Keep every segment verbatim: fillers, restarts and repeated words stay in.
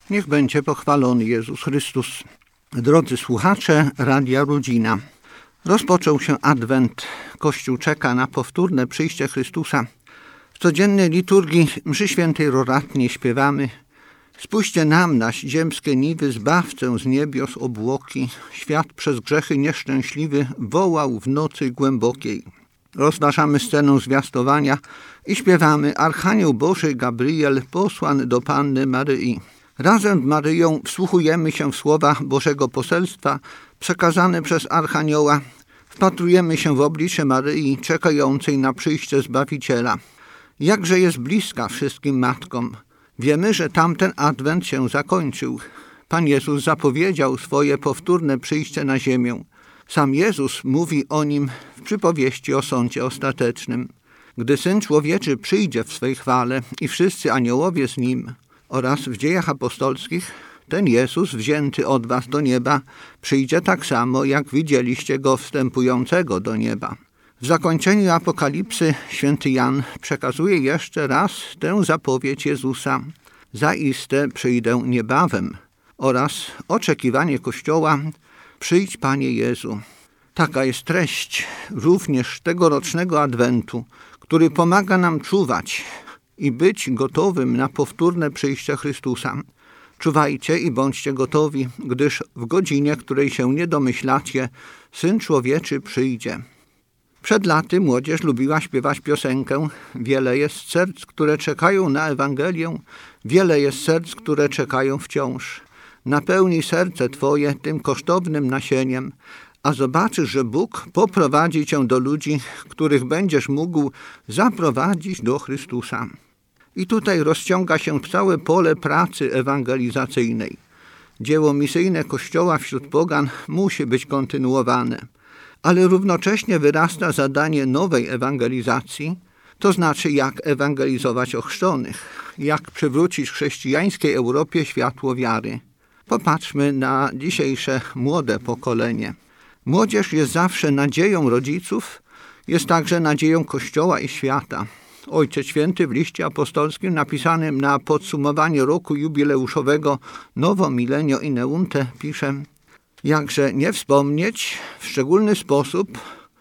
Niech będzie pochwalony Jezus Chrystus. Drodzy słuchacze Radia Rodzina, rozpoczął się Adwent. Kościół czeka na powtórne przyjście Chrystusa. W codziennej liturgii mszy świętej roratnie śpiewamy: spójrzcie nam na ziemskie niwy, Zbawcę z niebios obłoki, świat przez grzechy nieszczęśliwy wołał w nocy głębokiej. Rozważamy scenę zwiastowania i śpiewamy: Archanioł Boży Gabriel posłan do Panny Maryi. Razem z Maryją wsłuchujemy się w słowa Bożego poselstwa przekazane przez Archanioła. Wpatrujemy się w oblicze Maryi czekającej na przyjście Zbawiciela. Jakże jest bliska wszystkim matkom. Wiemy, że tamten Adwent się zakończył. Pan Jezus zapowiedział swoje powtórne przyjście na ziemię. Sam Jezus mówi o nim w przypowieści o sądzie ostatecznym. Gdy Syn Człowieczy przyjdzie w swej chwale i wszyscy aniołowie z Nim, oraz w Dziejach Apostolskich, ten Jezus wzięty od was do nieba przyjdzie tak samo, jak widzieliście Go wstępującego do nieba. W zakończeniu Apokalipsy święty Jan przekazuje jeszcze raz tę zapowiedź Jezusa: zaiste przyjdę niebawem, oraz oczekiwanie Kościoła: przyjdź Panie Jezu. Taka jest treść również tegorocznego Adwentu, który pomaga nam czuwać i być gotowym na powtórne przyjście Chrystusa. Czuwajcie i bądźcie gotowi, gdyż w godzinie, której się nie domyślacie, Syn Człowieczy przyjdzie. Przed laty młodzież lubiła śpiewać piosenkę: wiele jest serc, które czekają na Ewangelię, wiele jest serc, które czekają wciąż. Napełnij serce Twoje tym kosztownym nasieniem, a zobaczysz, że Bóg poprowadzi Cię do ludzi, których będziesz mógł zaprowadzić do Chrystusa. I tutaj rozciąga się całe pole pracy ewangelizacyjnej. Dzieło misyjne Kościoła wśród pogan musi być kontynuowane, ale równocześnie wyrasta zadanie nowej ewangelizacji, to znaczy jak ewangelizować ochrzczonych, jak przywrócić chrześcijańskiej Europie światło wiary. Popatrzmy na dzisiejsze młode pokolenie. Młodzież jest zawsze nadzieją rodziców, jest także nadzieją Kościoła i świata. Ojciec Święty w liście apostolskim napisanym na podsumowanie roku jubileuszowego Novo Millennio Ineunte pisze: jakże nie wspomnieć w szczególny sposób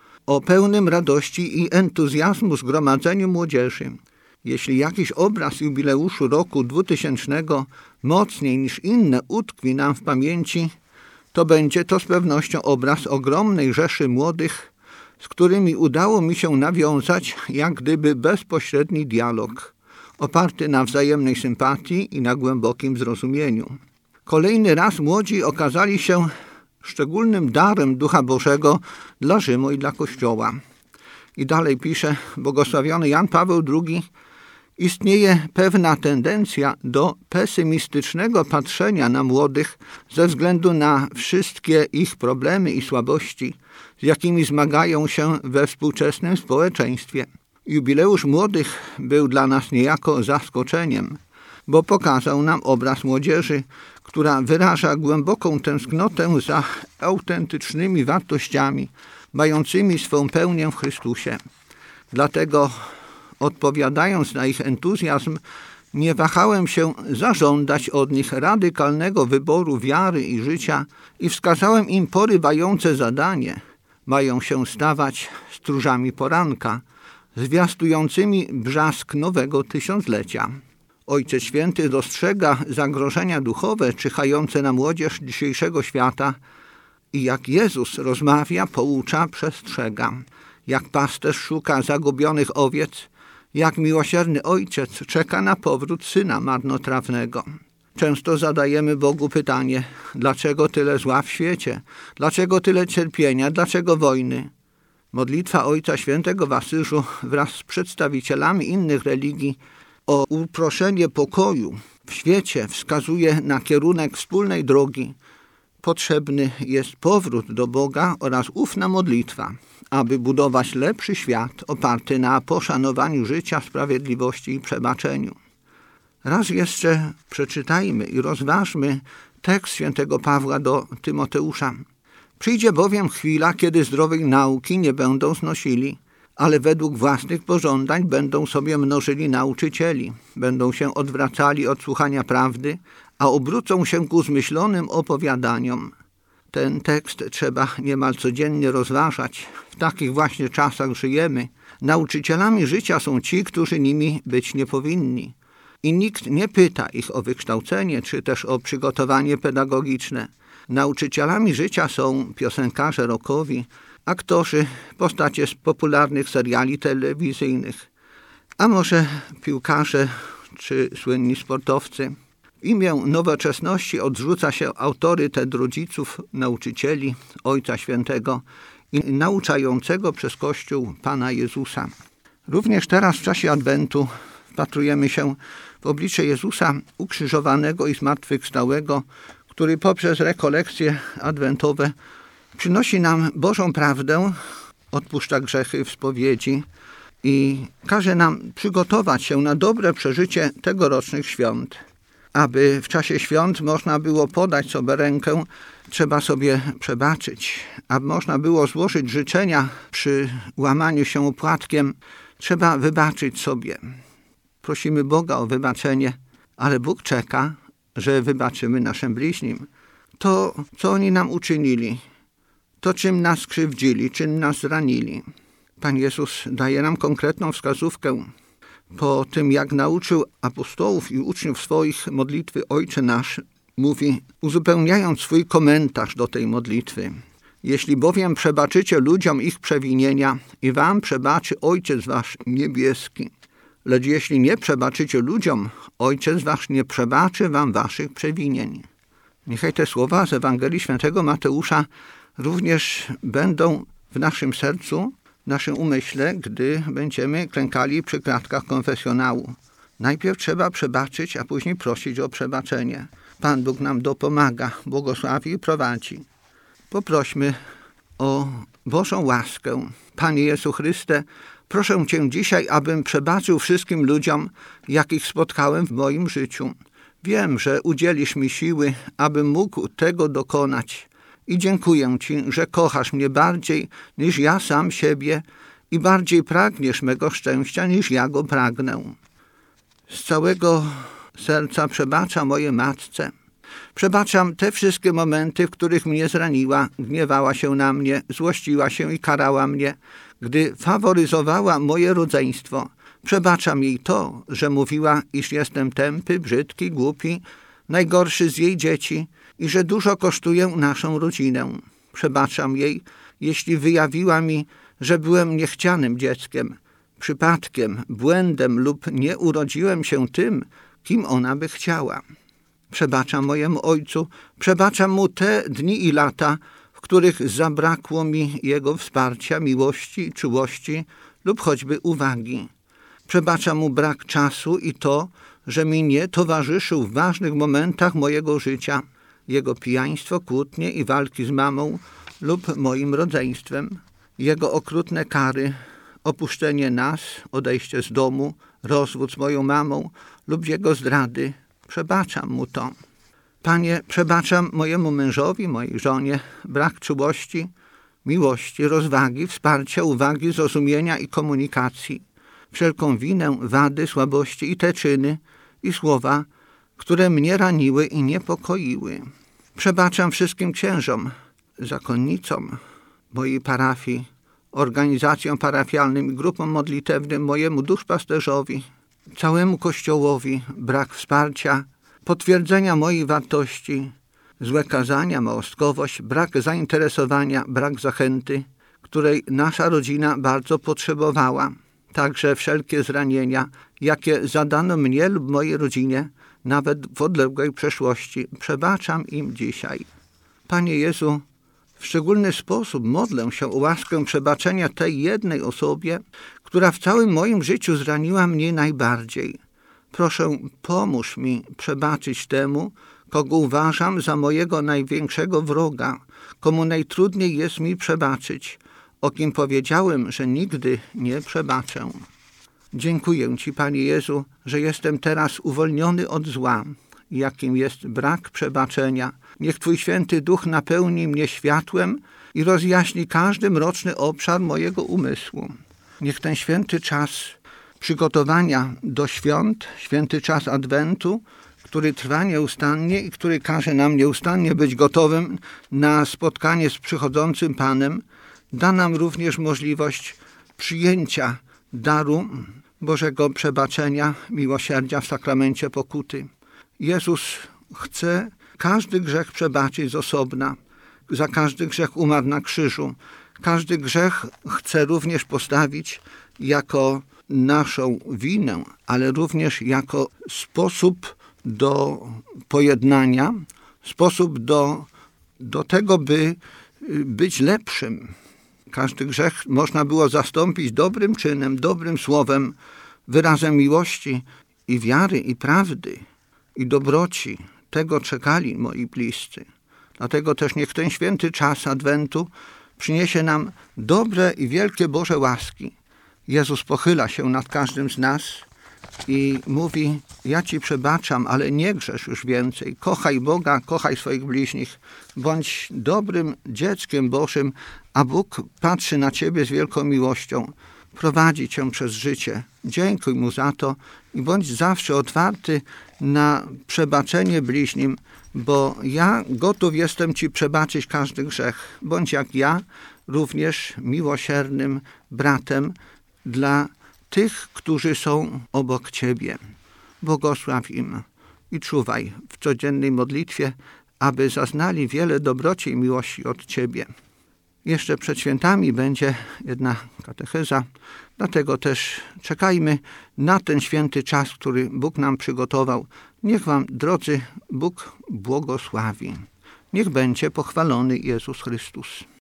o pełnym radości i entuzjazmu zgromadzeniu młodzieży. Jeśli jakiś obraz jubileuszu roku dwutysięcznego mocniej niż inne utkwi nam w pamięci, to będzie to z pewnością obraz ogromnej rzeszy młodych, z którymi udało mi się nawiązać jak gdyby bezpośredni dialog, oparty na wzajemnej sympatii i na głębokim zrozumieniu. Kolejny raz młodzi okazali się szczególnym darem Ducha Bożego dla Rzymu i dla Kościoła. I dalej pisze błogosławiony Jan Paweł drugi: istnieje pewna tendencja do pesymistycznego patrzenia na młodych ze względu na wszystkie ich problemy i słabości, z jakimi zmagają się we współczesnym społeczeństwie. Jubileusz młodych był dla nas niejako zaskoczeniem, bo pokazał nam obraz młodzieży, która wyraża głęboką tęsknotę za autentycznymi wartościami, mającymi swą pełnię w Chrystusie. Dlatego, odpowiadając na ich entuzjazm, nie wahałem się zażądać od nich radykalnego wyboru wiary i życia i wskazałem im porywające zadanie. Mają się stawać stróżami poranka, zwiastującymi brzask nowego tysiąclecia. Ojciec Święty dostrzega zagrożenia duchowe czyhające na młodzież dzisiejszego świata i jak Jezus rozmawia, poucza, przestrzega. Jak pasterz szuka zagubionych owiec, jak miłosierny ojciec czeka na powrót syna marnotrawnego. Często zadajemy Bogu pytanie: dlaczego tyle zła w świecie? Dlaczego tyle cierpienia? Dlaczego wojny? Modlitwa Ojca Świętego w Asyżu wraz z przedstawicielami innych religii o uproszenie pokoju w świecie wskazuje na kierunek wspólnej drogi. Potrzebny jest powrót do Boga oraz ufna modlitwa, aby budować lepszy świat oparty na poszanowaniu życia, sprawiedliwości i przebaczeniu. Raz jeszcze przeczytajmy i rozważmy tekst świętego Pawła do Tymoteusza. Przyjdzie bowiem chwila, kiedy zdrowej nauki nie będą znosili, ale według własnych pożądań będą sobie mnożyli nauczycieli, będą się odwracali od słuchania prawdy, a obrócą się ku zmyślonym opowiadaniom. Ten tekst trzeba niemal codziennie rozważać. W takich właśnie czasach żyjemy. Nauczycielami życia są ci, którzy nimi być nie powinni. I nikt nie pyta ich o wykształcenie, czy też o przygotowanie pedagogiczne. Nauczycielami życia są piosenkarze rockowi, aktorzy, postacie z popularnych seriali telewizyjnych, a może piłkarze czy słynni sportowcy. W imię nowoczesności odrzuca się autorytet rodziców, nauczycieli, Ojca Świętego i nauczającego przez Kościół Pana Jezusa. Również teraz w czasie Adwentu wpatrujemy się w oblicze Jezusa ukrzyżowanego i zmartwychwstałego, który poprzez rekolekcje adwentowe przynosi nam Bożą prawdę, odpuszcza grzechy w spowiedzi i każe nam przygotować się na dobre przeżycie tegorocznych świąt. Aby w czasie świąt można było podać sobie rękę, trzeba sobie przebaczyć. Aby można było złożyć życzenia przy łamaniu się opłatkiem, trzeba wybaczyć sobie. Prosimy Boga o wybaczenie, ale Bóg czeka, że wybaczymy naszym bliźnim. To, co oni nam uczynili, to czym nas skrzywdzili, czym nas zranili. Pan Jezus daje nam konkretną wskazówkę. Po tym, jak nauczył apostołów i uczniów swoich modlitwy Ojcze Nasz, mówi, uzupełniając swój komentarz do tej modlitwy: jeśli bowiem przebaczycie ludziom ich przewinienia, i wam przebaczy Ojciec wasz niebieski. Lecz jeśli nie przebaczycie ludziom, Ojciec wasz nie przebaczy wam waszych przewinień. Niechaj te słowa z Ewangelii Świętego Mateusza również będą w naszym sercu, w naszym umyśle, gdy będziemy klękali przy kratkach konfesjonału. Najpierw trzeba przebaczyć, a później prosić o przebaczenie. Pan Bóg nam dopomaga, błogosławi i prowadzi. Poprośmy o Bożą łaskę. Panie Jezu Chryste, proszę Cię dzisiaj, abym przebaczył wszystkim ludziom, jakich spotkałem w moim życiu. Wiem, że udzielisz mi siły, abym mógł tego dokonać. I dziękuję Ci, że kochasz mnie bardziej niż ja sam siebie i bardziej pragniesz mego szczęścia niż ja go pragnę. Z całego serca przebaczam mojej matce. Przebaczam te wszystkie momenty, w których mnie zraniła, gniewała się na mnie, złościła się i karała mnie, gdy faworyzowała moje rodzeństwo. Przebaczam jej to, że mówiła, iż jestem tępy, brzydki, głupi, najgorszy z jej dzieci i że dużo kosztuję naszą rodzinę. Przebaczam jej, jeśli wyjawiła mi, że byłem niechcianym dzieckiem, przypadkiem, błędem lub nie urodziłem się tym, kim ona by chciała. Przebaczam mojemu ojcu, przebaczam mu te dni i lata, w których zabrakło mi jego wsparcia, miłości, czułości lub choćby uwagi. Przebaczam mu brak czasu i to, że mi nie towarzyszył w ważnych momentach mojego życia, jego pijaństwo, kłótnie i walki z mamą lub moim rodzeństwem, jego okrutne kary, opuszczenie nas, odejście z domu, rozwód z moją mamą lub jego zdrady. Przebaczam mu to. Panie, przebaczam mojemu mężowi, mojej żonie brak czułości, miłości, rozwagi, wsparcia, uwagi, zrozumienia i komunikacji, wszelką winę, wady, słabości i te czyny i słowa, które mnie raniły i niepokoiły. Przebaczam wszystkim księżom, zakonnicom mojej parafii, organizacjom parafialnym i grupom modlitewnym, mojemu duszpasterzowi, całemu Kościołowi brak wsparcia, potwierdzenia mojej wartości, złe kazania, małostkowość, brak zainteresowania, brak zachęty, której nasza rodzina bardzo potrzebowała. Także wszelkie zranienia, jakie zadano mnie lub mojej rodzinie, nawet w odległej przeszłości, przebaczam im dzisiaj. Panie Jezu, w szczególny sposób modlę się o łaskę przebaczenia tej jednej osobie, która w całym moim życiu zraniła mnie najbardziej. Proszę, pomóż mi przebaczyć temu, kogo uważam za mojego największego wroga, komu najtrudniej jest mi przebaczyć, o kim powiedziałem, że nigdy nie przebaczę. Dziękuję Ci, Panie Jezu, że jestem teraz uwolniony od zła, jakim jest brak przebaczenia. Niech Twój Święty Duch napełni mnie światłem i rozjaśni każdy mroczny obszar mojego umysłu. Niech ten święty czas przygotowania do świąt, święty czas Adwentu, który trwa nieustannie i który każe nam nieustannie być gotowym na spotkanie z przychodzącym Panem, da nam również możliwość przyjęcia daru Bożego przebaczenia, miłosierdzia w sakramencie pokuty. Jezus chce każdy grzech przebaczyć z osobna. Za każdy grzech umarł na krzyżu. Każdy grzech chce również postawić jako naszą winę, ale również jako sposób do pojednania, sposób do, do tego, by być lepszym. Każdy grzech można było zastąpić dobrym czynem, dobrym słowem, wyrazem miłości i wiary, i prawdy, i dobroci. Tego czekali moi bliscy. Dlatego też niech ten święty czas Adwentu przyniesie nam dobre i wielkie Boże łaski. Jezus pochyla się nad każdym z nas i mówi: ja Ci przebaczam, ale nie grzesz już więcej. Kochaj Boga, kochaj swoich bliźnich. Bądź dobrym dzieckiem Bożym, a Bóg patrzy na Ciebie z wielką miłością. Prowadzi Cię przez życie. Dziękuj Mu za to i bądź zawsze otwarty na przebaczenie bliźnim, bo ja gotów jestem Ci przebaczyć każdy grzech. Bądź jak ja, również miłosiernym bratem dla tych, którzy są obok Ciebie. Błogosław im i czuwaj w codziennej modlitwie, aby zaznali wiele dobroci i miłości od Ciebie. Jeszcze przed świętami będzie jedna katecheza, dlatego też czekajmy na ten święty czas, który Bóg nam przygotował. Niech Wam, drodzy, Bóg błogosławi. Niech będzie pochwalony Jezus Chrystus.